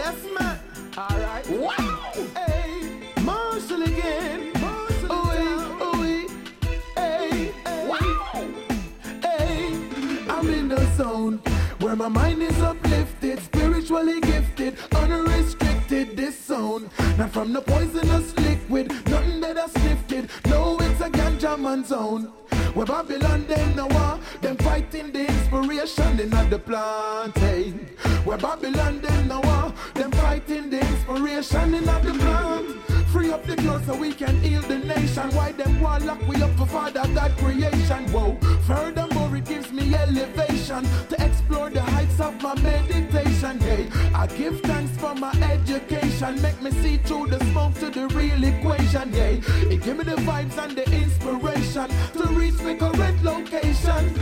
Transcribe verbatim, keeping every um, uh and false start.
Yes, man. Alright. Wow. Hey, Marshall again. Marshall. Oh, wait, hey, hey. Wow. Hey, I'm in the zone where my mind is uplifted, spiritually gifted, unrestricted. This zone, not from the poisonous liquid, nothing that I sniffed it. No, it's a ganja man zone. Where Babylon them no war, them fighting the inspiration in the plant. Hey. Where Babylon them no war, them fighting the inspiration in the plant. Free up the girls so we can heal the nation. Why them want lock we up for Father God creation? Whoa. Furthermore, it gives me elevation to explore the heights of my meditation. Hey, I give thanks for my education. Make me see through the smoke to the real equation. Yeah, it give me the vibes and the inspiration to reach my correct location.